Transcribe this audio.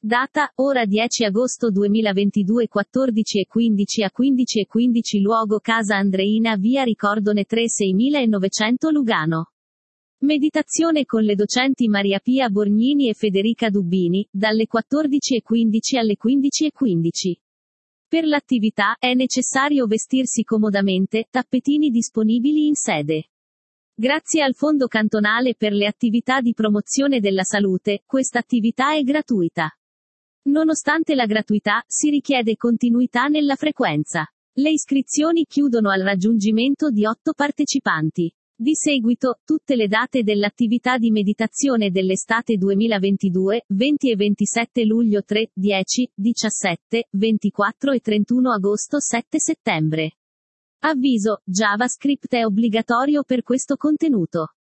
Data, ora 10 agosto 2022 14:15 a 15:15 Luogo Casa Andreina via Ricordone 3 6900 Lugano. Meditazione con le docenti Maria Pia Borgnini e Federica Dubbini, dalle 14:15 alle 15:15. Per l'attività, è necessario vestirsi comodamente, tappetini disponibili in sede. Grazie al Fondo Cantonale per le attività di promozione della salute, questa attività è gratuita. Nonostante la gratuità, si richiede continuità nella frequenza. Le iscrizioni chiudono al raggiungimento di 8 partecipanti. Di seguito, tutte le date dell'attività di meditazione dell'estate 2022, 20 e 27 luglio 3, 10, 17, 24 e 31 agosto 7 settembre. Avviso, JavaScript è obbligatorio per questo contenuto.